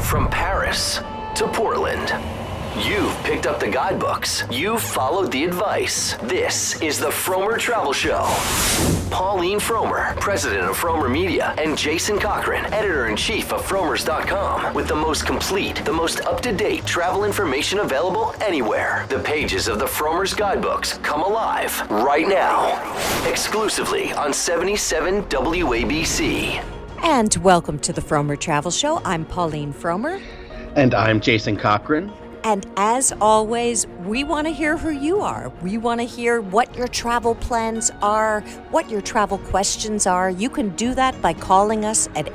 From Paris to Portland, you've picked up the guidebooks. You've followed the advice. This is the Frommer Travel Show. Pauline Frommer, president of Frommer Media, and Jason Cochran, editor-in-chief of Frommers.com, with the most complete, the most up-to-date travel information available anywhere. The pages of the Frommer's guidebooks come alive right now, exclusively on 77 WABC. And welcome to the Frommer Travel Show. I'm Pauline Frommer. And I'm Jason Cochran. And as always, we want to hear who you are. We want to hear what your travel plans are, what your travel questions are. You can do that by calling us at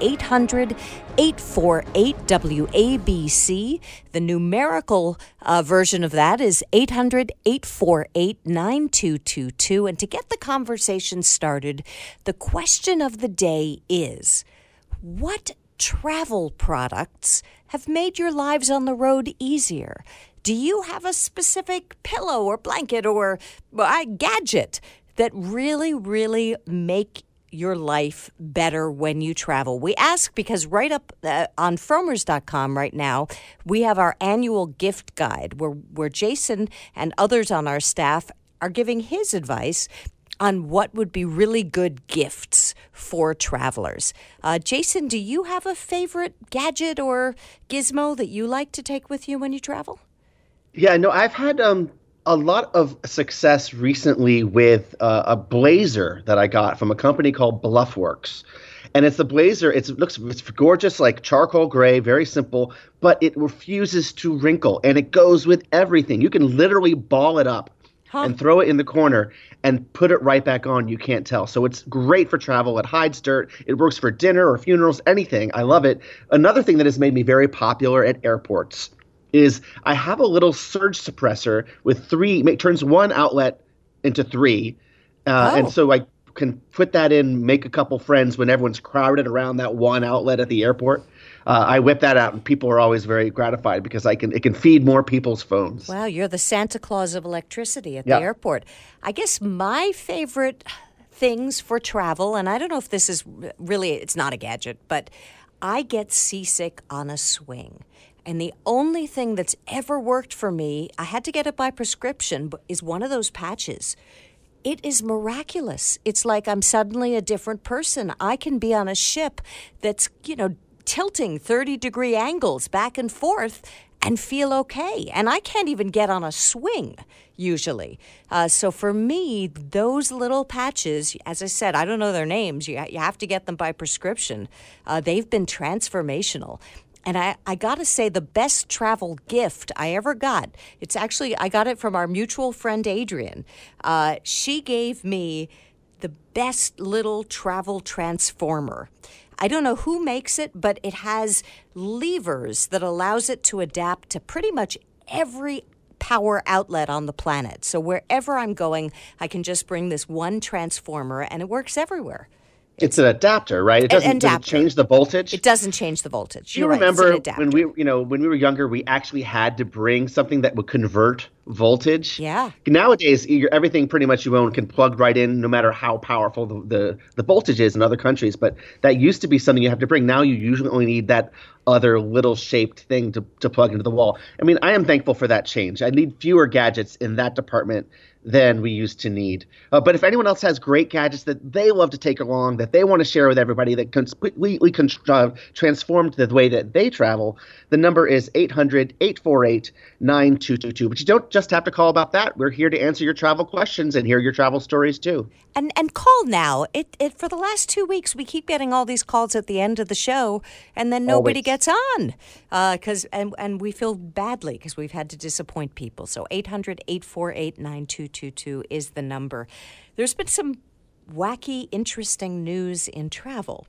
800-848-WABC. The numerical version of that is 800-848-9222. And to get the conversation started, the question of the day is, what travel products have made your lives on the road easier? Do you have a specific pillow or blanket or gadget that really make your life better when you travel? We ask because right up on Frommers.com right now, we have our annual gift guide where Jason and others on our staff are giving his advice on what would be really good gifts for travelers. Jason, do you have a favorite gadget or gizmo that you like to take with you when you travel? Yeah, no, I've had a lot of success recently with a blazer that I got from a company called Bluffworks. And it's the blazer, it's gorgeous, like charcoal gray, very simple, but it refuses to wrinkle, and it goes with everything. You can literally ball it up and throw it in the corner and put it right back on. You can't tell. So it's great for travel. It hides dirt. It works for dinner or funerals, anything. I love it. Another thing that has made me very popular at airports is I have a little surge suppressor with turns one outlet into three. And so I can put that in, make a couple friends when everyone's crowded around that one outlet at the airport. I whip that out, and people are always very gratified because it can feed more people's phones. Wow, you're the Santa Claus of electricity at the airport. I guess my favorite things for travel, and I don't know if this is really, it's not a gadget, but I get seasick on a swing. And the only thing that's ever worked for me, I had to get it by prescription, is one of those patches. It is miraculous. It's like I'm suddenly a different person. I can be on a ship that's, tilting 30-degree angles back and forth and feel okay. And I can't even get on a swing, usually. So for me, those little patches, as I said, I don't know their names. You have to get them by prescription. They've been transformational. And I got to say, the best travel gift I ever got, I got it from our mutual friend, Adrian. She gave me the best little travel transformer. I don't know who makes it, but it has levers that allows it to adapt to pretty much every power outlet on the planet. So wherever I'm going, I can just bring this one transformer, and it works everywhere. It's an adapter, right? It doesn't change the voltage. It doesn't change the voltage. Do you remember when we were younger, we actually had to bring something that would convert voltage? Yeah. Nowadays, everything pretty much you own can plug right in, no matter how powerful the voltage is in other countries. But that used to be something you have to bring. Now you usually only need that other little shaped thing to plug into the wall. I mean, I am thankful for that change. I need fewer gadgets in that department than we used to need. But if anyone else has great gadgets that they love to take along, that they want to share with everybody, that completely transformed the way that they travel, the number is 800-848-9222. But you don't just have to call about that. We're here to answer your travel questions and hear your travel stories too. And call now. It for the last 2 weeks, we keep getting all these calls at the end of the show, and then nobody gets on. And we feel badly because we've had to disappoint people. So 800-848-9222 is the number. There's been some wacky, interesting news in travel.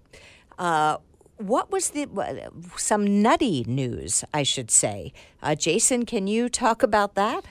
What was some nutty news, I should say? Jason, can you talk about that?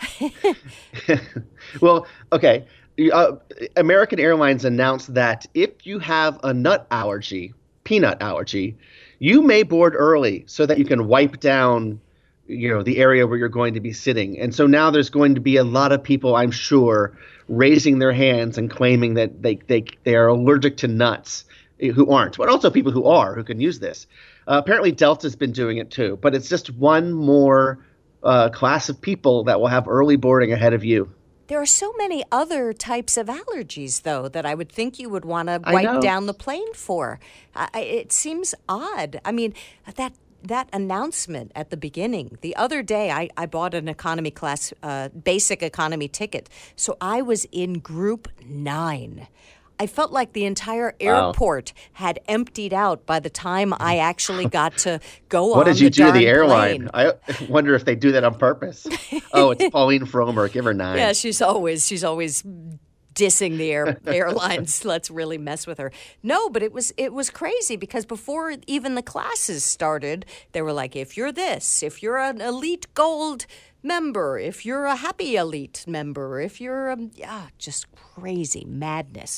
Well, okay. American Airlines announced that if you have a nut allergy, peanut allergy, you may board early so that you can wipe down, the area where you're going to be sitting. And so now there's going to be a lot of people, I'm sure, raising their hands and claiming that they are allergic to nuts who aren't, but also people who can use this. Apparently, Delta's been doing it too, but it's just one more class of people that will have early boarding ahead of you. There are so many other types of allergies, though, that I would think you would want to I wipe know. down the plane for. It seems odd. I mean, that announcement at the beginning. The other day, I bought an economy class, basic economy ticket, so I was in Group 9. I felt like the entire airport had emptied out by the time I actually got to go on What did you do to the plane. airline? I wonder if they do that on purpose. Oh, it's Pauline Fromer. Give her 9. Yeah, she's always dissing the airlines. Let's really mess with her. No, but it was crazy because before even the classes started, they were like, if you're this, if you're an elite gold member, if you're a happy elite member, if you're just crazy madness.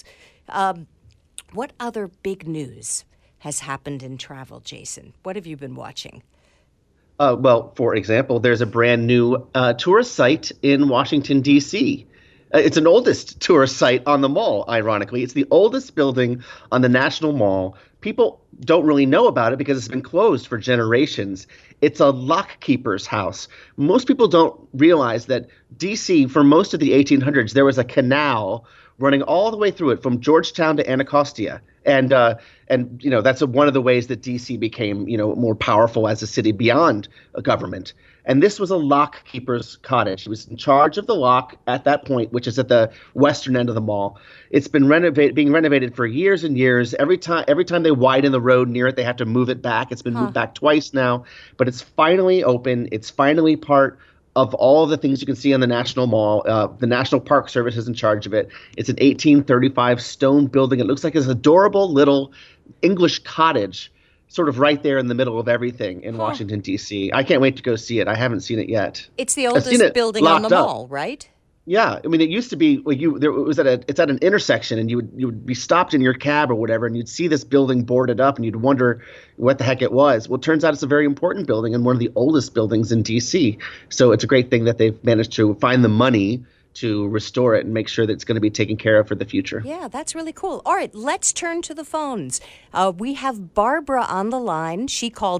What other big news has happened in travel, Jason? What have you been watching? Well, for example, there's a brand new tourist site in Washington, D.C. It's an oldest tourist site on the mall, ironically. It's the oldest building on the National Mall. People don't really know about it because it's been closed for generations. It's a lock keeper's house. Most people don't realize that D.C., for most of the 1800s, there was a canal running all the way through it from Georgetown to Anacostia. And that's one of the ways that D.C. became, more powerful as a city beyond a government. And this was a lock keeper's cottage. He was in charge of the lock at that point, which is at the western end of the mall. It's been being renovated for years and years. Every time they widen the road near it, they have to move it back. It's been moved back twice now, but it's finally open. It's finally part of all of the things you can see on the National Mall. The National Park Service is in charge of it. It's an 1835 stone building. It looks like this adorable little English cottage sort of right there in the middle of everything in Washington, D.C. I can't wait to go see it. I haven't seen it yet. It's the oldest building on the mall, right? Yeah, I mean, it used to be it's at an intersection, and you would be stopped in your cab or whatever, and you'd see this building boarded up, and you'd wonder what the heck it was. Well, it turns out it's a very important building and one of the oldest buildings in D.C. So it's a great thing that they've managed to find the money to restore it and make sure that it's going to be taken care of for the future. Yeah, that's really cool. All right, let's turn to the phones. We have Barbara on the line. She called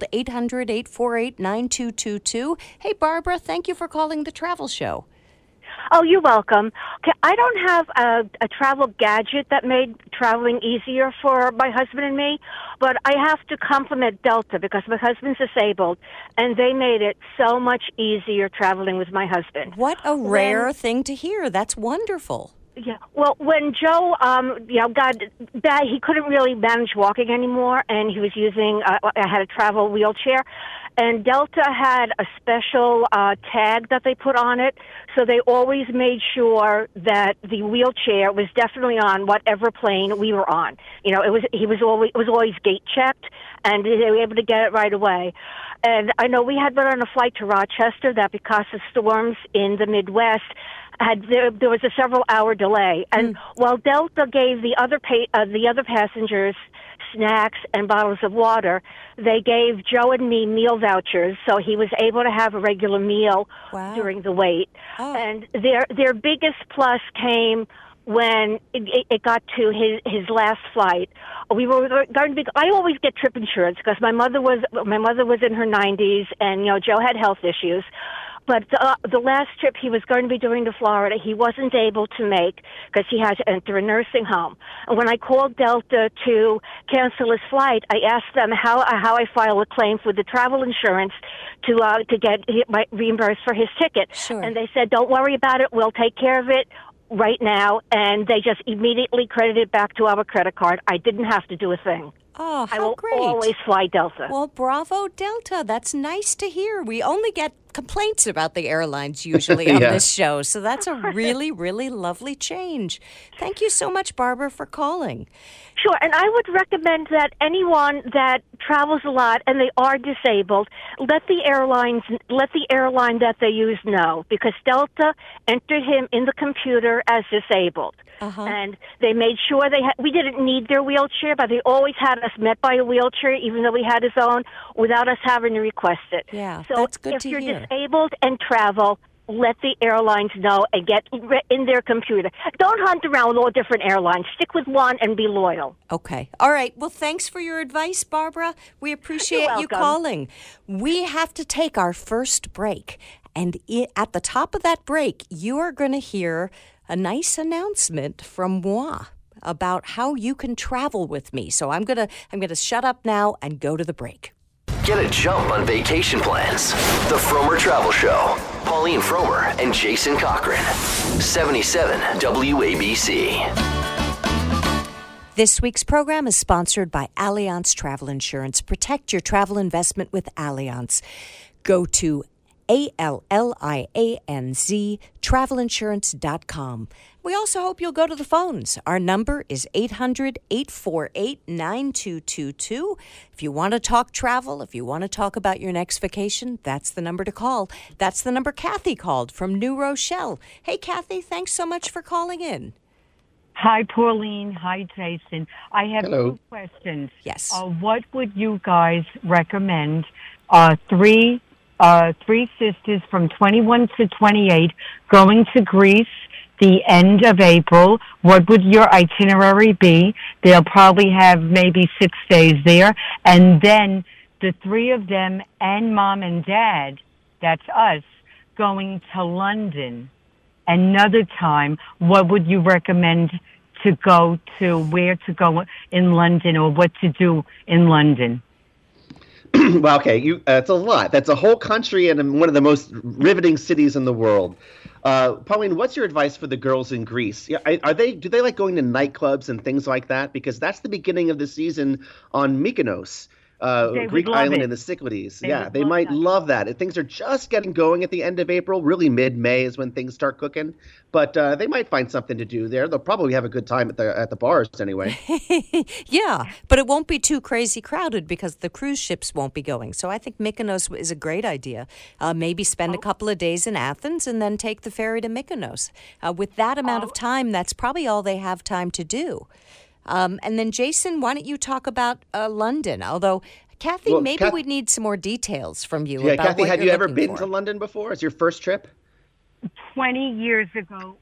800-848-9222. Hey, Barbara, thank you for calling the Travel Show. Oh, you're welcome. Okay, I don't have a travel gadget that made traveling easier for my husband and me, but I have to compliment Delta because my husband's disabled, and they made it so much easier traveling with my husband. What a rare thing to hear. That's wonderful. Yeah. Well, when Joe, got bad, he couldn't really manage walking anymore, and he was using, I had a travel wheelchair, and Delta had a special tag that they put on it, so they always made sure that the wheelchair was definitely on whatever plane we were on. It was always gate checked, and they were able to get it right away. And I know we had been on a flight to Rochester that because of storms in the Midwest, there was a several-hour delay, and while Delta gave the other passengers snacks and bottles of water, they gave Joe and me meal vouchers, so he was able to have a regular meal during the wait. Oh. And their biggest plus came when it got to his last flight. We were going to be. I always get trip insurance because my mother was in her 90s, and Joe had health issues. But the last trip he was going to be doing to Florida, he wasn't able to make because he had to enter a nursing home. And when I called Delta to cancel his flight, I asked them how I file a claim for the travel insurance to get reimbursed for his ticket. Sure. And they said, "Don't worry about it. We'll take care of it right now." And they just immediately credited it back to our credit card. I didn't have to do a thing. Oh, how I will great. always fly Delta. Well, bravo, Delta. That's nice to hear. We only get complaints about the airlines usually on this show, so that's a really, really lovely change. Thank you so much, Barbara, for calling. Sure, and I would recommend that anyone that travels a lot and they are disabled, let the airline that they use know, because Delta entered him in the computer as disabled. And they made sure we didn't need their wheelchair, but they always had us met by a wheelchair, even though we had his own, without us having to request it. Yeah, so that's good to if you're hear. disabled and travel, let the airlines know and get in their computer. Don't hunt around with all different airlines. Stick with one and be loyal. Okay. All right. Well, thanks for your advice, Barbara. We appreciate you calling. We have to take our first break. And at the top of that break, you are going to hear a nice announcement from moi about how you can travel with me. So I'm gonna shut up now and go to the break. Get a jump on vacation plans. The Frommer Travel Show. Pauline Frommer and Jason Cochran. 77 WABC. This week's program is sponsored by Allianz Travel Insurance. Protect your travel investment with Allianz. Go to ALLIANZ travelinsurance.com. We also hope you'll go to the phones. Our number is 800-848-9222. If you want to talk travel, if you want to talk about your next vacation, that's the number to call. That's the number Kathy called from New Rochelle. Hey, Kathy, thanks so much for calling in. Hi, Pauline. Hi, Jason. I have two questions. Yes. What would you guys recommend? Three sisters from 21 to 28 going to Greece the end of April. What would your itinerary be? They'll probably have maybe 6 days there. And then the three of them and Mom and Dad, that's us, going to London. Another time, what would you recommend to go to, where to go in London or what to do in London? Well, okay, it's a lot. That's a whole country and one of the most riveting cities in the world. Pauline, what's your advice for the girls in Greece? Yeah, do they like going to nightclubs and things like that? Because that's the beginning of the season on Mykonos, Greek island in the Cyclades. They might love that. Things are just getting going at the end of April. Really, mid-May is when things start cooking. But they might find something to do there. They'll probably have a good time at the bars anyway. Yeah, but it won't be too crazy crowded because the cruise ships won't be going. So I think Mykonos is a great idea. Maybe spend a couple of days in Athens and then take the ferry to Mykonos. With that amount of time, that's probably all they have time to do. And then, Jason, why don't you talk about London? Although, Kathy, we need some more details from you. Yeah, about Kathy, what have you're you ever looking been for. to London before? Is your first trip? 20 years ago,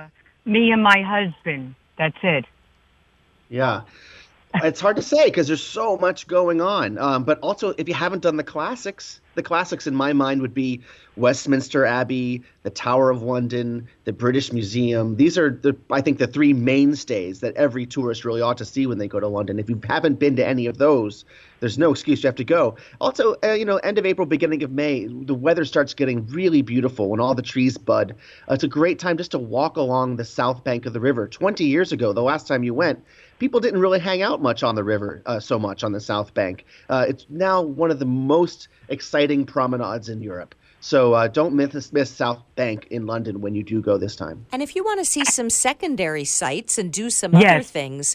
me and my husband. That's it. Yeah. It's hard to say because there's so much going on. But also, if you haven't done the classics in my mind would be Westminster Abbey, the Tower of London, the British Museum. These are, I think, the three mainstays that every tourist really ought to see when they go to London. If you haven't been to any of those, there's no excuse you have to go. Also, end of April, beginning of May, the weather starts getting really beautiful when all the trees bud. It's a great time just to walk along the south bank of the river. 20 years ago, the last time you went, people didn't really hang out much on the river, so much on the south bank. It's now one of the most exciting promenades in Europe. So don't miss South Bank in London when you do go this time. And if you want to see some secondary sites and do some other things,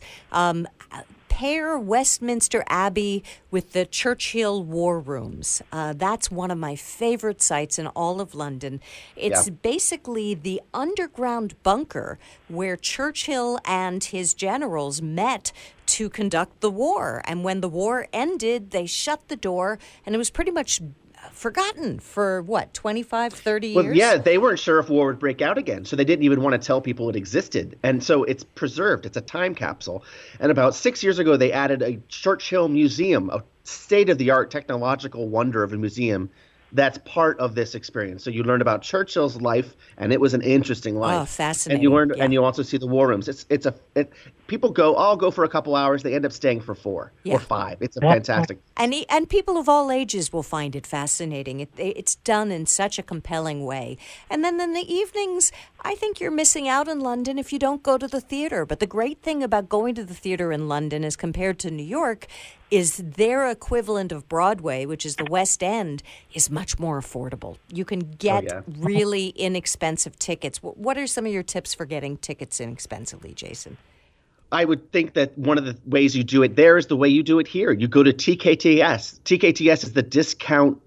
pair Westminster Abbey with the Churchill War Rooms. That's one of my favorite sites in all of London. It's basically the underground bunker where Churchill and his generals met to conduct the war. And when the war ended, they shut the door, and it was pretty much forgotten for, 25, 30 years? Well, yeah, they weren't sure if war would break out again, so they didn't even want to tell people it existed. And so it's preserved. It's a time capsule. And about 6 years ago, they added a Churchill Museum, a state-of-the-art technological wonder of a museum that's part of this experience. So you learn about Churchill's life, and it was an interesting life. Oh, fascinating. And you learn, and you also see the war rooms. People I'll go for a couple hours. They end up staying for 4 or 5. It's a fantastic. And people of all ages will find it fascinating. It's done in such a compelling way. And then in the evenings, I think you're missing out in London if you don't go to the theater. But the great thing about going to the theater in London as compared to New York is their equivalent of Broadway, which is the West End, is much more affordable. You can get really inexpensive tickets. What are some of your tips for getting tickets inexpensively, Jason? I would think that one of the ways you do it there is the way you do it here. You go to TKTS. TKTS is the discount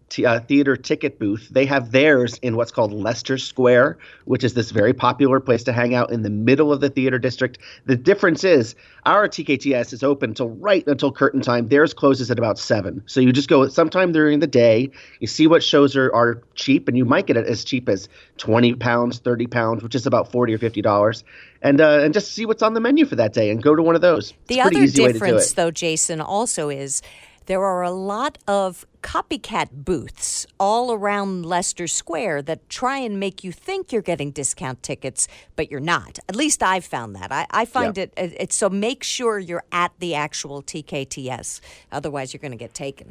theater ticket booth. They have theirs in what's called Leicester Square, which is this very popular place to hang out in the middle of the theater district. The difference is our TKTS is open until curtain time. Theirs closes at about 7. So you just go sometime during the day. You see what shows are cheap, and you might get it as cheap as £20, £30, which is about $40 or $50. And just see what's on the menu for that day and go to one of those. The other difference, though, Jason, also is there are a lot of copycat booths all around Leicester Square that try and make you think you're getting discount tickets, but you're not. At least I've found that. I find it so make sure you're at the actual TKTS. Otherwise, you're going to get taken.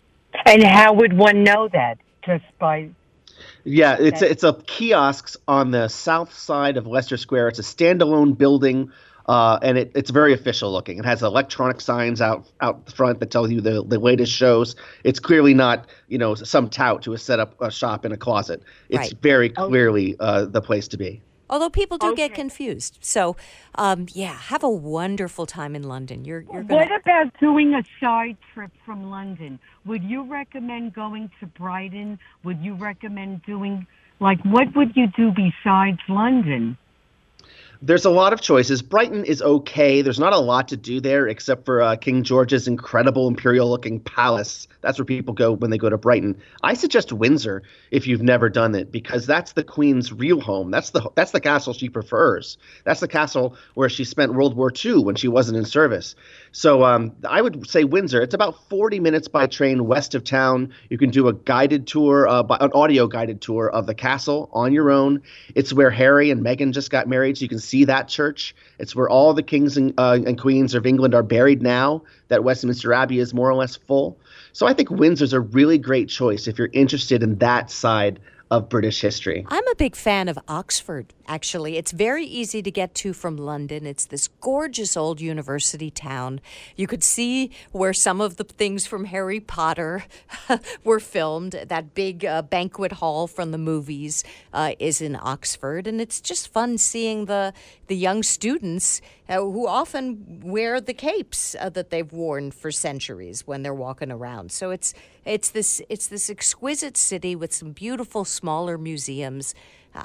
And how would one know that? Just by... Yeah, it's a kiosks on the south side of Leicester Square. It's a standalone building. And it's very official looking. It has electronic signs out front that tell you the latest shows. It's clearly not, some tout who has set up a shop in a closet. It's very clearly the place to be. Although people do get confused. So, have a wonderful time in London. You're gonna... What about doing a side trip from London? Would you recommend going to Brighton? Would you recommend doing, what would you do besides London? There's a lot of choices. Brighton is okay. There's not a lot to do there except for King George's incredible imperial-looking palace. That's where people go when they go to Brighton. I suggest Windsor if you've never done it, because that's the Queen's real home. That's the castle she prefers. That's the castle where she spent World War II when she wasn't in service. So I would say Windsor. It's about 40 minutes by train west of town. You can do a guided tour, an audio guided tour of the castle on your own. It's where Harry and Meghan just got married, so you can see that church. It's where all the kings and queens of England are buried now that Westminster Abbey is more or less full. So I think Windsor's a really great choice if you're interested in that side of British history. I'm a big fan of Oxford, actually. It's very easy to get to from London. It's this gorgeous old university town. You could see where some of the things from Harry Potter were filmed. That big banquet hall from the movies is in Oxford. And it's just fun seeing the young students who often wear the capes that they've worn for centuries when they're walking around. So it's this exquisite city with some beautiful smaller museums.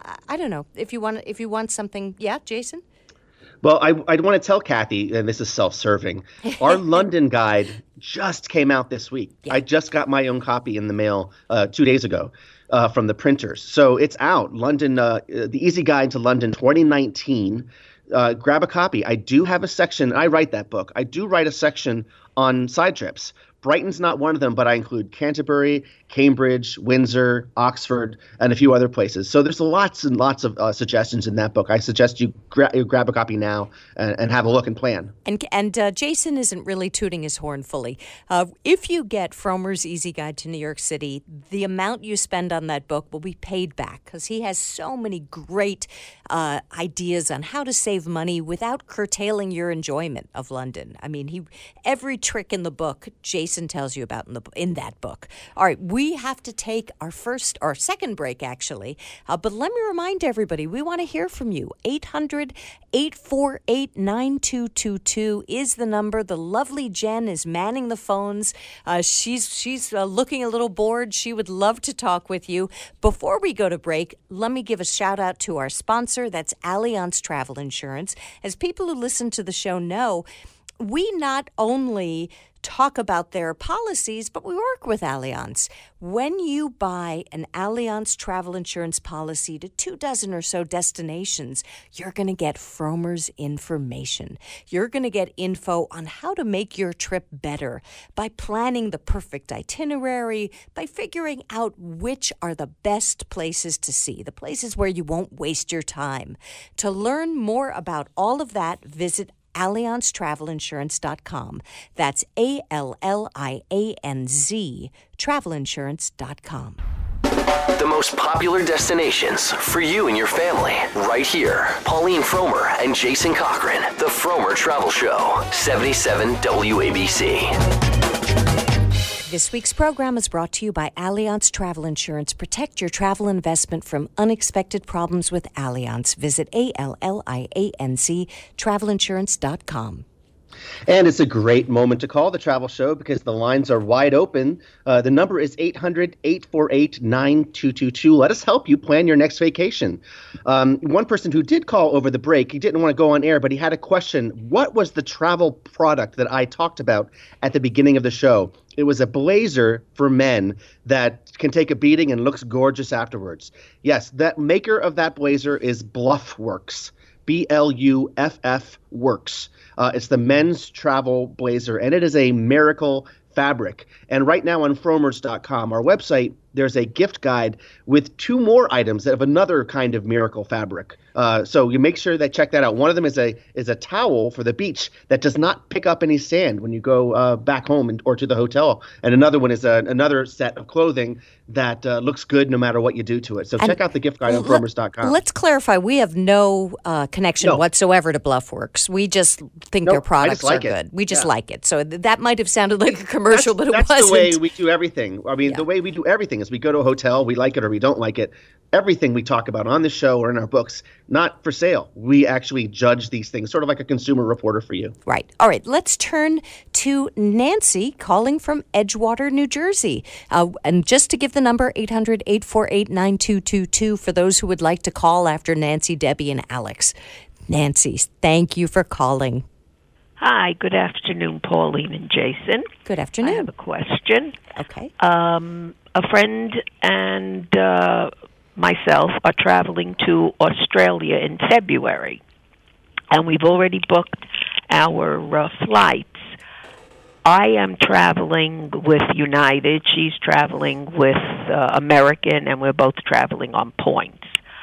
I don't know if you want something. Yeah, Jason? Well, I want to tell Kathy, and this is self-serving, our London guide just came out this week. Yeah. I just got my own copy in the mail 2 days ago from the printers. So it's out. London, the Easy Guide to London 2019. Grab a copy. I do have a section. I write that book. I do write a section on side trips. Brighton's not one of them, but I include Canterbury, Cambridge, Windsor, Oxford, and a few other places. So there's lots and lots of suggestions in that book. I suggest you grab a copy now and have a look and plan. And Jason isn't really tooting his horn fully. If you get Frommer's Easy Guide to New York City, the amount you spend on that book will be paid back because he has so many great ideas on how to save money without curtailing your enjoyment of London. I mean, every trick in the book, Jason tells you about in that book. All right, we have to take our second break, actually. But let me remind everybody, we want to hear from you. 800-848-9222 is the number. The lovely Jen is manning the phones. She's looking a little bored. She would love to talk with you. Before we go to break, let me give a shout out to our sponsor. That's Allianz Travel Insurance. As people who listen to the show know, we not only talk about their policies, but we work with Allianz. When you buy an Allianz travel insurance policy to 24 or so destinations, you're going to get Frommer's information. You're going to get info on how to make your trip better by planning the perfect itinerary, by figuring out which are the best places to see, the places where you won't waste your time. To learn more about all of that, visit AllianzTravelInsurance.com. That's ALLIANZ travelinsurance.com. The most popular destinations for you and your family, right here. Pauline Frommer and Jason Cochran, The Frommer Travel Show, 77 WABC. This week's program is brought to you by Allianz Travel Insurance. Protect your travel investment from unexpected problems with Allianz. Visit ALLIANZ travelinsurance.com. And it's a great moment to call the Travel Show because the lines are wide open. The number is 800-848-9222. Let us help you plan your next vacation. One person who did call over the break, he didn't want to go on air, but he had a question. What was the travel product that I talked about at the beginning of the show? It was a blazer for men that can take a beating and looks gorgeous afterwards. Yes, that maker of that blazer is Bluffworks. BLUFF Works. It's the men's travel blazer, and it is a miracle fabric. And right now on fromers.com, our website, there's a gift guide with 2 more items of another kind of miracle fabric. So you make sure that check that out. One of them is a towel for the beach that does not pick up any sand when you go back home or to the hotel. And another one is another set of clothing that looks good no matter what you do to it. So check out the gift guide on fromers.com. Let's clarify. We have no connection whatsoever to Bluffworks. We just think their products are good. We just like it. So that might have sounded like a commercial, but it wasn't. That's the way we do everything. I mean, the way we do everything is we go to a hotel, we like it or we don't like it. Everything we talk about on the show or in our books, not for sale. We actually judge these things, sort of like a consumer reporter for you. Right. All right. Let's turn to Nancy calling from Edgewater, New Jersey. And just to give the number, 800-848-9222 for those who would like to call after Nancy, Debbie, and Alex. Nancy, thank you for calling. Hi, good afternoon, Pauline and Jason. Good afternoon. I have a question. Okay. A friend and myself are traveling to Australia in February, and we've already booked our flights. I am traveling with United. She's traveling with American, and we're both traveling on points.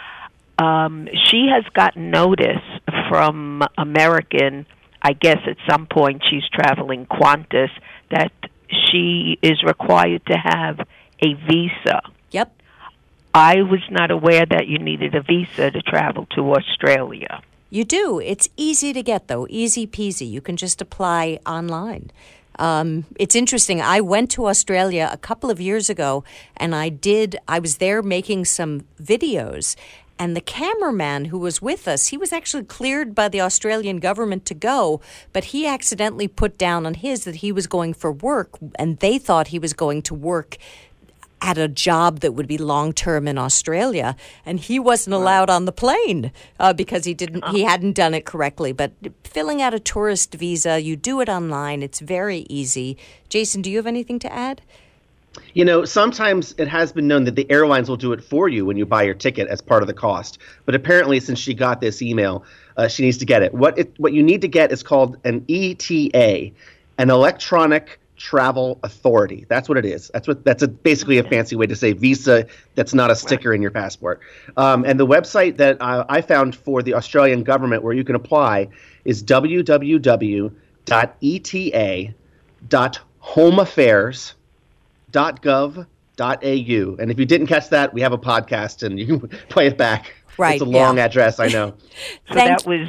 She has gotten notice from American, I guess at some point she's traveling Qantas, that she is required to have a visa. Yep. I was not aware that you needed a visa to travel to Australia. You do. It's easy to get, though. Easy peasy. You can just apply online. It's interesting. I went to Australia a couple of years ago, and I was there making some videos. And the cameraman who was with us, he was actually cleared by the Australian government to go, but he accidentally put down on his that he was going for work, and they thought he was going to work at a job that would be long-term in Australia, and he wasn't allowed on the plane because he hadn't done it correctly. But filling out a tourist visa, you do it online. It's very easy. Jason, do you have anything to add? You know, sometimes it has been known that the airlines will do it for you when you buy your ticket as part of the cost. But apparently, since she got this email, she needs to get it. What you need to get is called an ETA, an Electronic Travel Authority. That's what it is. That's basically a fancy way to say visa that's not a sticker in your passport. And the website that I found for the Australian government where you can apply is www.eta.homeaffairs.gov.au. And if you didn't catch that, we have a podcast and you can play it back. Right. It's a long address, I know. So that was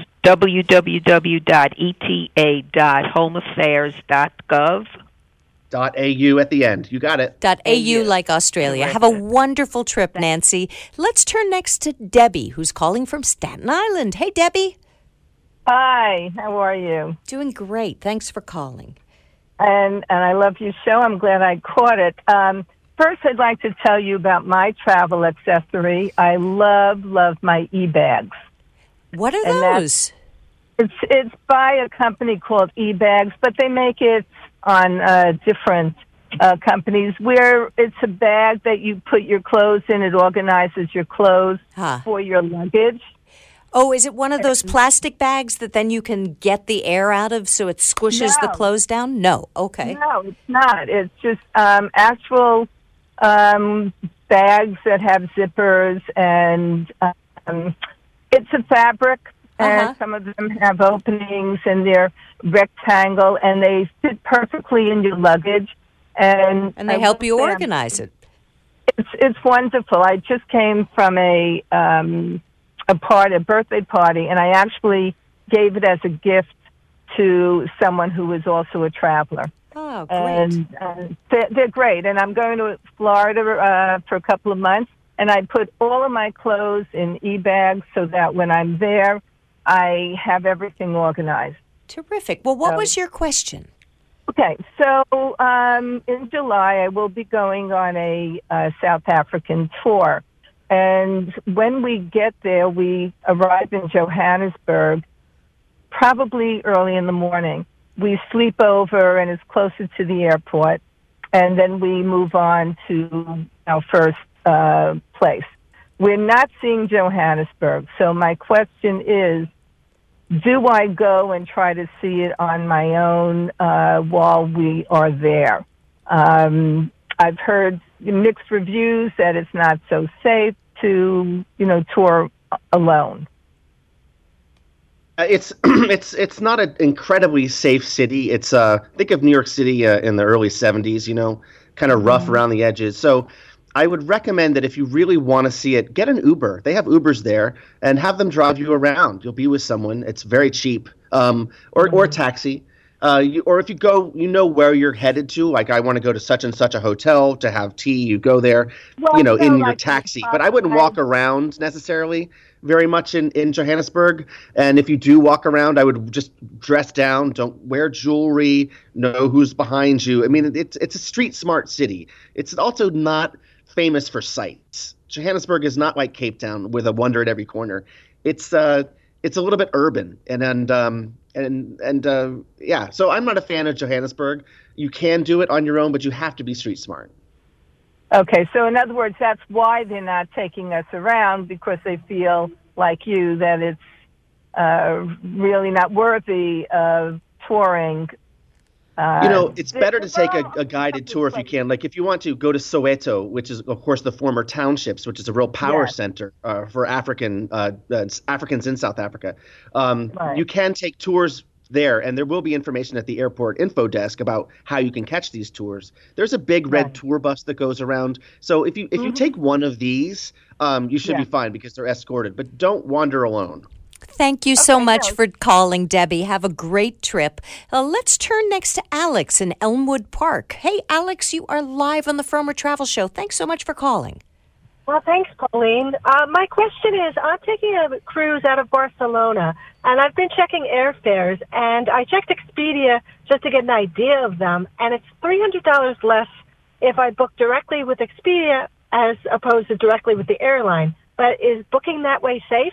www.eta.homeaffairs.gov. .au at the end. You got it. .au like Australia. Have a wonderful trip, Nancy. Let's turn next to Debbie, who's calling from Staten Island. Hey, Debbie. Hi, how are you? Doing great. Thanks for calling. And I love your show. I'm glad I caught it. First, I'd like to tell you about my travel accessory. I love my e-bags. What are those? It's by a company called eBags, but they make it on different companies where it's a bag that you put your clothes in. It organizes your clothes for your luggage. Oh, is it one of those plastic bags that then you can get the air out of so it squishes the clothes down? No. Okay. No, it's not. It's just actual bags that have zippers, and it's a fabric. And some of them have openings, and they're rectangle, and they fit perfectly in your luggage. And they help you organize it. It's wonderful. I just came from a birthday party, and I actually gave it as a gift to someone who was also a traveler. Oh, great. And they're great. And I'm going to Florida for a couple of months, and I put all of my clothes in e-bags so that when I'm there, I have everything organized. Terrific. Well, what was your question? Okay, so in July, I will be going on a South African tour. And when we get there, we arrive in Johannesburg probably early in the morning. We sleep over and it's closer to the airport. And then we move on to our first place. We're not seeing Johannesburg. So my question is, do I go and try to see it on my own while we are there? I've heard mixed reviews that it's not so safe to, tour alone. It's not an incredibly safe city. It's think of New York City in the early 70s, kind of rough around the edges. So I would recommend that if you really want to see it, get an Uber. They have Ubers there, and have them drive you around. You'll be with someone. It's very cheap. Or a taxi. Or if you go, where you're headed to. Like, I want to go to such and such a hotel to have tea. You go there, in your taxi. But I wouldn't walk around necessarily very much in Johannesburg. And if you do walk around, I would just dress down. Don't wear jewelry. Know who's behind you. I mean, it's a street smart city. It's also not famous for sights. Johannesburg is not like Cape Town with a wonder at every corner. It's a little bit urban and so I'm not a fan of Johannesburg. You can do it on your own, but you have to be street smart. Okay, so in other words, that's why they're not taking us around, because they feel like you that it's really not worthy of touring. It's better to take a guided tour if you can. Like, if you want to go to Soweto, which is, of course, the former townships, which is a real power center for Africans in South Africa. You can take tours there, and there will be information at the airport info desk about how you can catch these tours. There's a big red tour bus that goes around. So if you take one of these, you should be fine because they're escorted. But don't wander alone. Thank you so much for calling, Debbie. Have a great trip. Let's turn next to Alex in Elmwood Park. Hey, Alex, you are live on the Frommer Travel Show. Thanks so much for calling. Well, thanks, Pauline. My question is, I'm taking a cruise out of Barcelona, and I've been checking airfares, and I checked Expedia just to get an idea of them, and it's $300 less if I book directly with Expedia as opposed to directly with the airline. But is booking that way safe?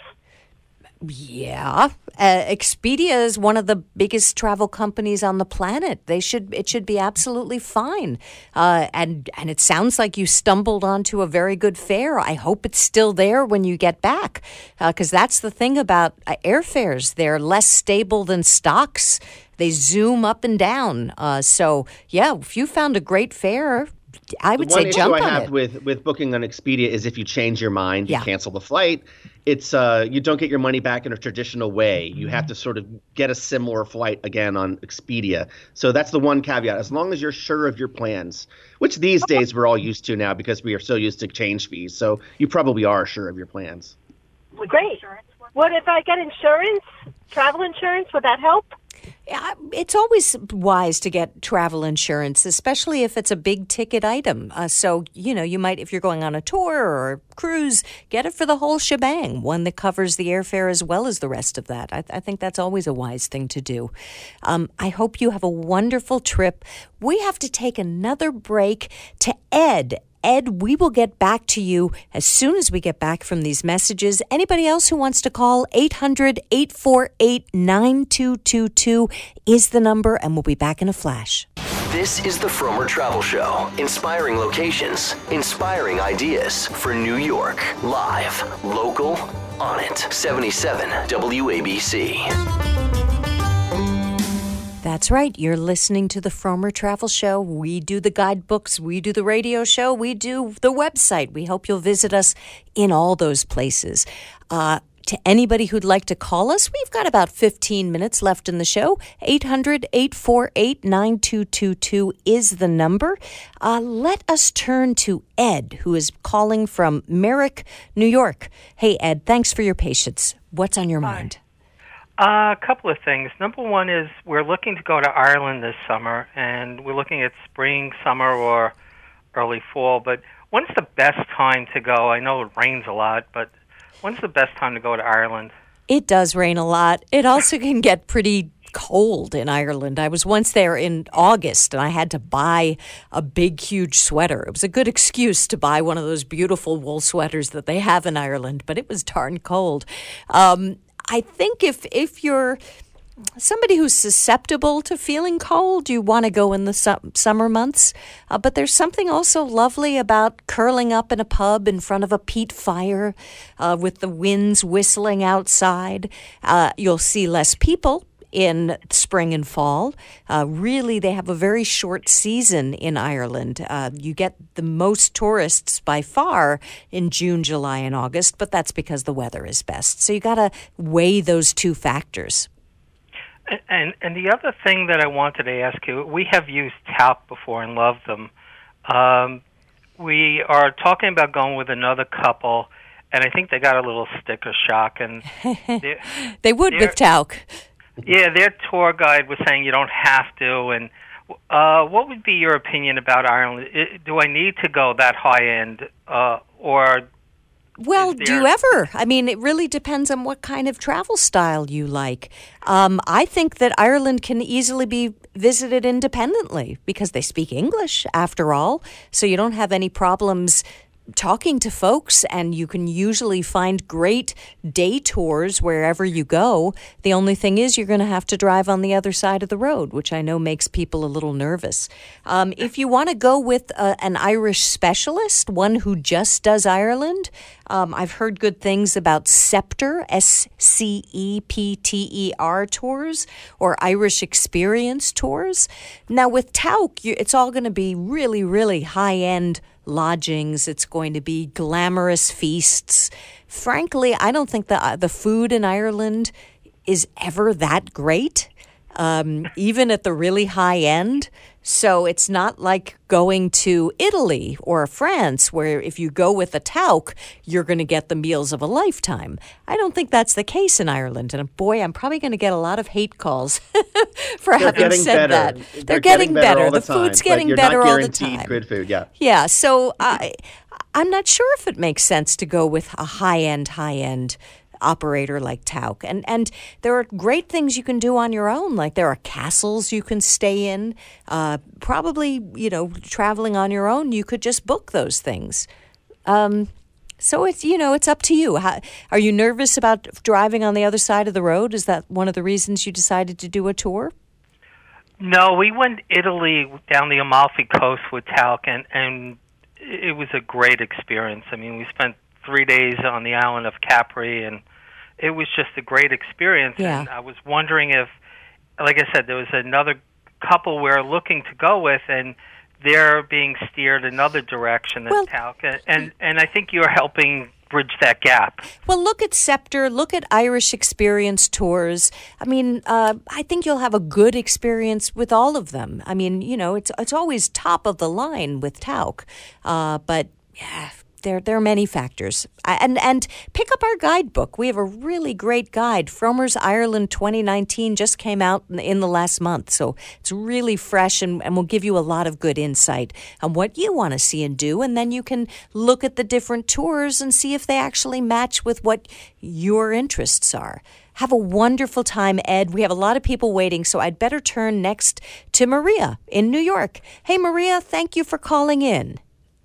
Yeah. Expedia is one of the biggest travel companies on the planet. It should be absolutely fine. And it sounds like you stumbled onto a very good fare. I hope it's still there when you get back, because that's the thing about airfares. They're less stable than stocks. They zoom up and down. So, yeah, if you found a great fare, I would say jump on it. One issue I have with booking on Expedia is if you change your mind, you cancel the flight. It's you don't get your money back in a traditional way. You have to sort of get a similar flight again on Expedia. So that's the one caveat. As long as you're sure of your plans, which these days we're all used to now because we are so used to change fees. So you probably are sure of your plans. Great. What if I get insurance, travel insurance? Would that help? Yeah, it's always wise to get travel insurance, especially if it's a big ticket item. So, you might, if you're going on a tour or a cruise, get it for the whole shebang, one that covers the airfare as well as the rest of that. I think that's always a wise thing to do. I hope you have a wonderful trip. We have to take another break to Ed. Ed, we will get back to you as soon as we get back from these messages. Anybody else who wants to call, 800-848-9222 is the number, and we'll be back in a flash. This is the Frommer Travel Show. Inspiring locations, inspiring ideas for New York. Live, local, on it. 77 WABC. That's right. You're listening to the Frommer Travel Show. We do the guidebooks. We do the radio show. We do the website. We hope you'll visit us in all those places. To anybody who'd like to call us, we've got about 15 minutes left in the show. 800-848-9222 is the number. Let us turn to Ed, who is calling from Merrick, New York. Hey, Ed, thanks for your patience. What's on your mind? A couple of things. Number one is we're looking to go to Ireland this summer, and we're looking at spring, summer, or early fall. But when's the best time to go? I know it rains a lot, but when's the best time to go to Ireland? It does rain a lot. It also can get pretty cold in Ireland. I was once there in August, and I had to buy a big, huge sweater. It was a good excuse to buy one of those beautiful wool sweaters that they have in Ireland, but it was darn cold. I think if you're somebody who's susceptible to feeling cold, you want to go in the summer months. But there's something also lovely about curling up in a pub in front of a peat fire with the winds whistling outside. You'll see less people in spring and fall. Really, they have a very short season in Ireland. You get the most tourists by far in June, July, and August, but that's because the weather is best. So you got to weigh those two factors. And the other thing that I wanted to ask you, we have used talc before and loved them. We are talking about going with another couple, and I think they got a little sticker shock. And they would with talc. Yeah, their tour guide was saying you don't have to. And what would be your opinion about Ireland? Do I need to go that high end, or? Well, do you ever? I mean, it really depends on what kind of travel style you like. I think that Ireland can easily be visited independently because they speak English, after all, so you don't have any problems talking to folks, and you can usually find great day tours wherever you go. The only thing is you're going to have to drive on the other side of the road, which I know makes people a little nervous. If you want to go with an Irish specialist, one who just does Ireland, I've heard good things about Scepter, SCEPTER tours, or Irish Experience tours. Now with Tauck, it's all going to be really, really high-end lodgings. It's going to be glamorous feasts. Frankly, I don't think the food in Ireland is ever that great, even at the really high end. So it's not like going to Italy or France, where if you go with a Tauck, you're going to get the meals of a lifetime. I don't think that's the case in Ireland. And boy, I'm probably going to get a lot of hate calls for having said that. They're getting better. The food's getting better all the time. Good food, yeah. Yeah, so I'm not sure if it makes sense to go with a high-end operator like Tauck. And there are great things you can do on your own, like there are castles you can stay in. Probably, traveling on your own, you could just book those things. So it's up to you. Are you nervous about driving on the other side of the road? Is that one of the reasons you decided to do a tour? No, we went Italy down the Amalfi Coast with Tauck, and it was a great experience. I mean, we spent 3 days on the island of Capri, and it was just a great experience. Yeah. And I was wondering if, like I said, there was another couple we're looking to go with, and they're being steered another direction than Tauck. And I think you're helping bridge that gap. Well, look at Scepter, look at Irish Experience tours. I mean, I think you'll have a good experience with all of them. I mean, it's always top of the line with Tauck, but yeah. There are many factors. And pick up our guidebook. We have a really great guide. Frommer's Ireland 2019 just came out in the last month. So it's really fresh and will give you a lot of good insight on what you want to see and do. And then you can look at the different tours and see if they actually match with what your interests are. Have a wonderful time, Ed. We have a lot of people waiting, so I'd better turn next to Maria in New York. Hey, Maria, thank you for calling in.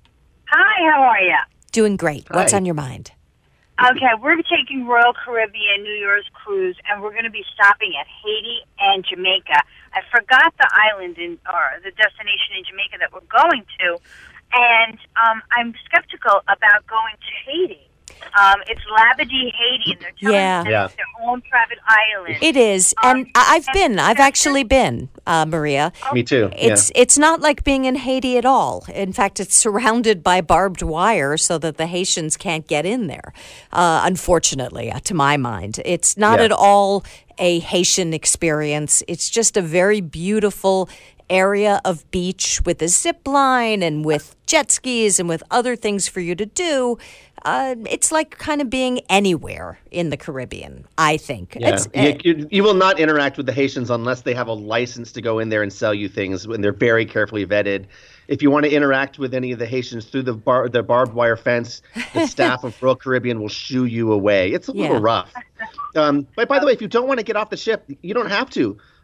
Hi, how are you? Doing great. Hi. What's on your mind? Okay, we're taking Royal Caribbean New Year's cruise, and we're going to be stopping at Haiti and Jamaica. I forgot the island or the destination in Jamaica that we're going to, and I'm skeptical about going to Haiti. It's Labadee, Haiti, and they're telling us it's their own private island. It is, and I've actually been, Maria. Me too. It's not like being in Haiti at all. In fact, it's surrounded by barbed wire so that the Haitians can't get in there, unfortunately, to my mind. It's not at all a Haitian experience. It's just a very beautiful area of beach with a zip line and with jet skis and with other things for you to do. It's like kind of being anywhere in the Caribbean, I think. Yeah. You will not interact with the Haitians unless they have a license to go in there and sell you things, when they're very carefully vetted. If you want to interact with any of the Haitians through the barbed wire fence, the staff of Royal Caribbean will shoo you away. It's a little rough. But by the way, if you don't want to get off the ship, you don't have to.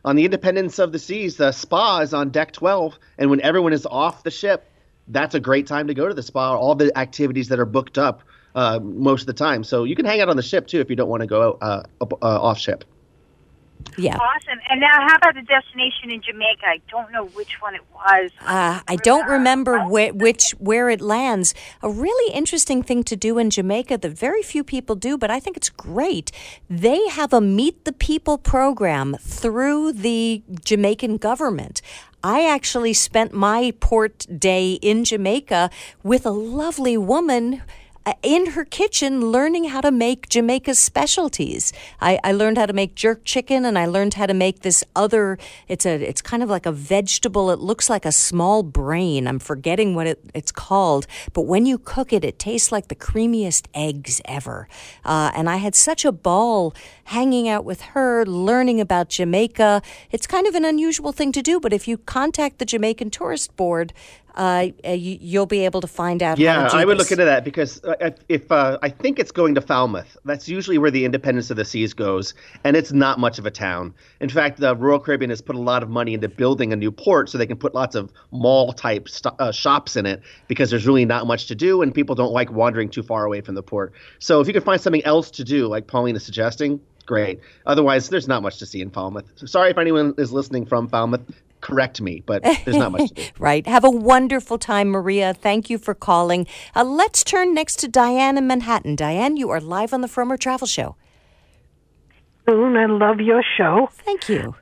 on the Independence of the Seas, the spa is on deck 12, and when everyone is off the ship, that's a great time to go to the spa. All the activities that are booked up most of the time. So you can hang out on the ship too if you don't want to go off ship. Yeah. Awesome. And now, how about the destination in Jamaica? I don't know which one it was. I don't remember where it lands. A really interesting thing to do in Jamaica that very few people do, but I think it's great. They have a Meet the People program through the Jamaican government. I actually spent my port day in Jamaica with a lovely woman in her kitchen learning how to make Jamaica's specialties. I learned how to make jerk chicken, and I learned how to make this other, it's kind of like a vegetable. It looks like a small brain. I'm forgetting what it's called. But when you cook it, it tastes like the creamiest eggs ever. And I had such a ball hanging out with her, learning about Jamaica. It's kind of an unusual thing to do, but if you contact the Jamaican Tourist Board, you'll be able to find out how to do this. Yeah, I would look into that because if I think it's going to Falmouth. That's usually where the Independence of the Seas goes, and it's not much of a town. In fact, the Royal Caribbean has put a lot of money into building a new port so they can put lots of mall-type shops in it because there's really not much to do, and people don't like wandering too far away from the port. So if you could find something else to do, like Pauline is suggesting, great. Otherwise, there's not much to see in Falmouth. So sorry if anyone is listening from Falmouth. Correct me, but there's not much to do. Right. Have a wonderful time, Maria. Thank you for calling. Let's turn next to Diane in Manhattan. Diane, you are live on the Frommer Travel Show. I love your show. Thank you.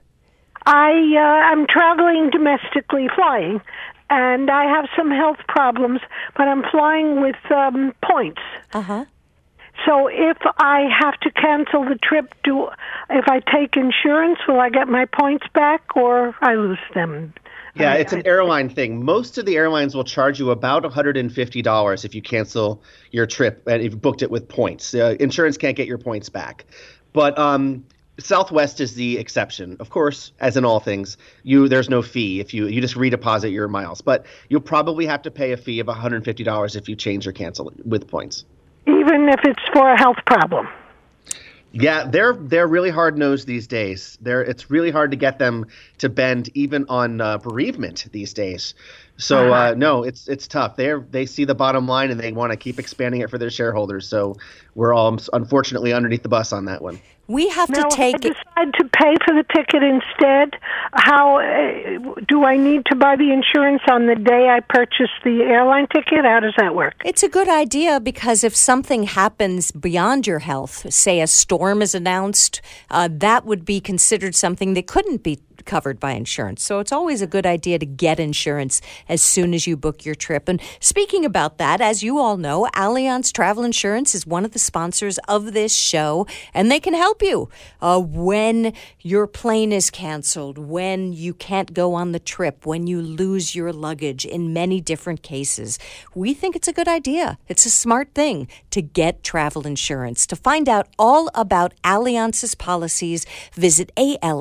I'm traveling domestically, flying, and I have some health problems, but I'm flying with points. Uh-huh. So if I have to cancel the trip, if I take insurance, will I get my points back or I lose them? Yeah, it's an airline thing. Most of the airlines will charge you about $150 if you cancel your trip and if you booked it with points. Insurance can't get your points back. But Southwest is the exception. Of course, as in all things, there's no fee if you just redeposit your miles. But you'll probably have to pay a fee of $150 if you change or cancel with points. Even if it's for a health problem. Yeah, they're really hard-nosed these days. It's really hard to get them to bend even on bereavement these days. So no, it's tough. They see the bottom line and they want to keep expanding it for their shareholders. So we're all unfortunately underneath the bus on that one. We have to take. If I decide to pay for the ticket instead, how do I need to buy the insurance on the day I purchase the airline ticket? How does that work? It's a good idea because if something happens beyond your health, say a storm is announced, that would be considered something that couldn't be covered by insurance. So it's always a good idea to get insurance as soon as you book your trip. And speaking about that, as you all know, Allianz Travel Insurance is one of the sponsors of this show, and they can help you when your plane is canceled, when you can't go on the trip, when you lose your luggage, in many different cases. We think it's a good idea. It's a smart thing to get travel insurance. To find out all about Allianz's policies, visit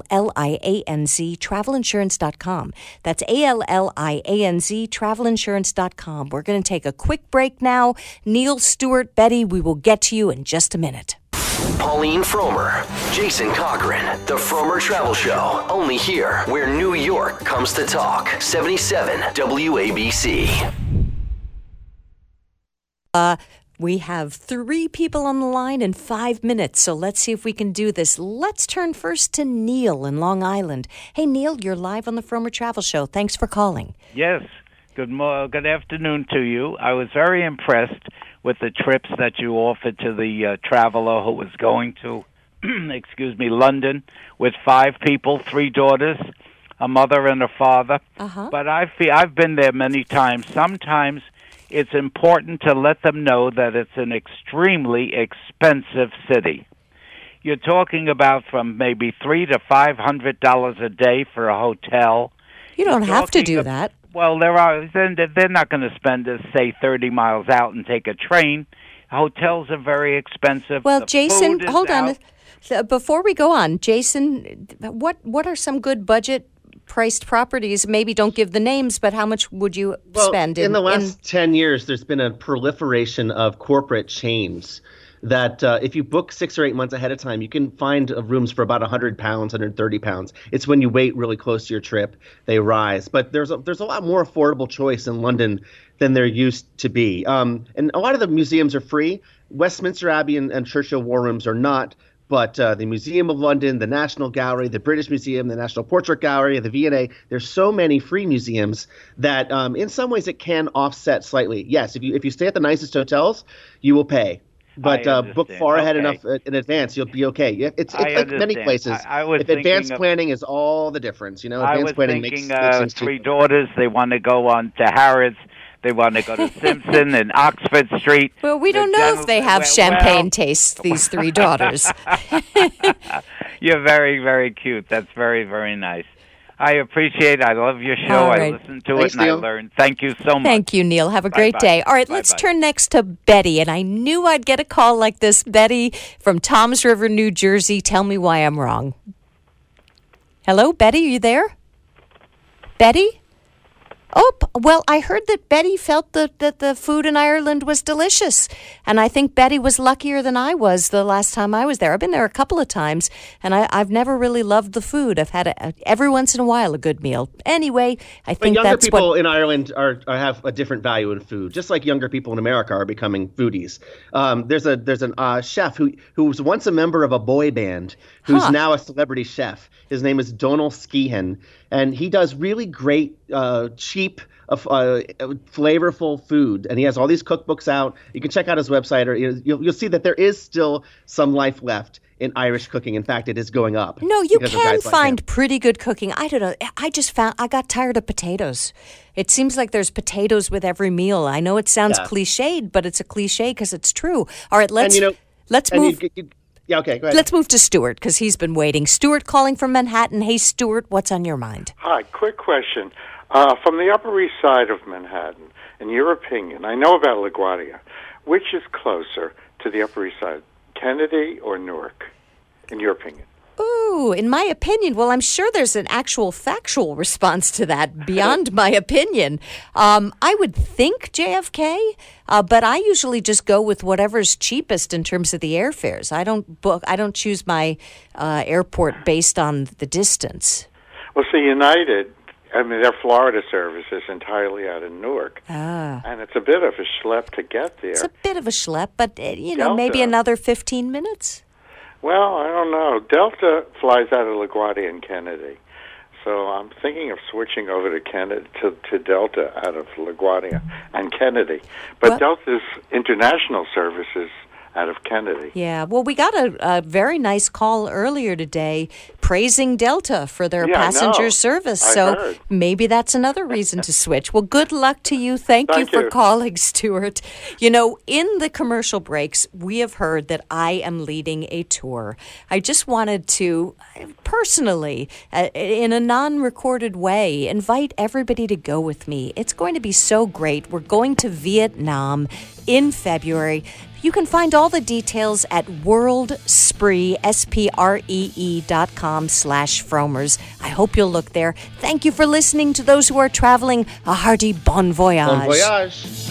ALLIANZ travelinsurance.com. That's ALLIANZ travelinsurance.com. We're going to take a quick break now. Neil, Stewart, Betty, we will get to you in just a minute. Pauline Frommer, Jason Cochran, The Frommer Travel Show. Only here, where New York comes to talk. 77 WABC. We have 3 people on the line in 5 minutes, so let's see if we can do this. Let's turn first to Neil in Long Island. Hey, Neil, you're live on the Frommer Travel Show. Thanks for calling. Yes. Good afternoon to you. I was very impressed with the trips that you offered to the traveler who was going to, London with 5 people, 3 daughters, a mother and a father. Uh-huh. But I've been there many times. Sometimes it's important to let them know that it's an extremely expensive city. You're talking about from maybe $300 to $500 a day for a hotel. You don't have to do that. Well, they're not going to spend, say, 30 miles out and take a train. Hotels are very expensive. Well, Jason, hold on. Before we go on, Jason, what are some good budget-priced properties? Maybe don't give the names, but how much would you spend? In the last 10 years, there's been a proliferation of corporate chains. that if you book 6 or 8 months ahead of time, you can find rooms for about 100 pounds, 130 pounds. It's when you wait really close to your trip, they rise. But there's a lot more affordable choice in London than there used to be. And a lot of the museums are free. Westminster Abbey and Churchill War Rooms are not. But the Museum of London, the National Gallery, the British Museum, the National Portrait Gallery, the V&A, there's so many free museums that in some ways it can offset slightly. Yes, if you stay at the nicest hotels, you will pay. But book far ahead enough in advance, you'll be okay. It's like many places. I was advanced planning is all the difference. Advanced planning makes things 3 daughters, they want to go on to Harrods. They want to go to Simpson and Oxford Street. Well, we don't know if they have champagne tastes, these 3 daughters. You're very, very cute. That's very, very nice. I appreciate it. I love your show. Right. I listen to it, and Neil. I learned. Thank you so much. Thank you, Neil. Have a great day. All right, let's turn next to Betty. And I knew I'd get a call like this. Betty from Toms River, New Jersey. Tell me why I'm wrong. Hello, Betty, are you there? Betty? Oh, well, I heard that Betty felt that the food in Ireland was delicious. And I think Betty was luckier than I was the last time I was there. I've been there a couple of times, and I've never really loved the food. I've had every once in a while a good meal. Anyway, I think younger that's people in Ireland have a different value in food, just like younger people in America are becoming foodies. There's a chef who was once a member of a boy band who's now a celebrity chef. His name is Donal Skehan, and he does really great, cheap, flavorful food. And he has all these cookbooks out. You can check out his website, or you'll see that there is still some life left in Irish cooking. In fact, it is going up. No, you can find pretty good cooking. I don't know. I got tired of potatoes. It seems like there's potatoes with every meal. I know it sounds cliched, but it's a cliche because it's true. All right, let's move. Yeah, okay, go ahead. Let's move to Stuart because he's been waiting. Stuart calling from Manhattan. Hey, Stuart, what's on your mind? Hi, quick question. From the Upper East Side of Manhattan, in your opinion, I know about LaGuardia, which is closer to the Upper East Side, Kennedy or Newark, in your opinion? Ooh, in my opinion, well, I'm sure there's an actual factual response to that beyond my opinion. I would think JFK, but I usually just go with whatever's cheapest in terms of the airfares. I don't choose my airport based on the distance. Well, see, United, I mean, their Florida service is entirely out of Newark. And it's a bit of a schlep to get there. It's a bit of a schlep, but, maybe another 15 minutes. Well, I don't know. Delta flies out of LaGuardia and Kennedy. So I'm thinking of switching over to Delta out of LaGuardia and Kennedy. But Delta's international services out of Kennedy. Yeah, well, we got a very nice call earlier today praising Delta for their passenger service. So maybe that's another reason to switch. Well, good luck to you. Thank you for calling, Stuart. In the commercial breaks, we have heard that I am leading a tour. I just wanted to personally, in a non-recorded way, invite everybody to go with me. It's going to be so great. We're going to Vietnam in February. You can find all the details at worldspree.com/Fromers. I hope you'll look there. Thank you for listening. To those who are traveling, a hearty bon voyage. Bon voyage.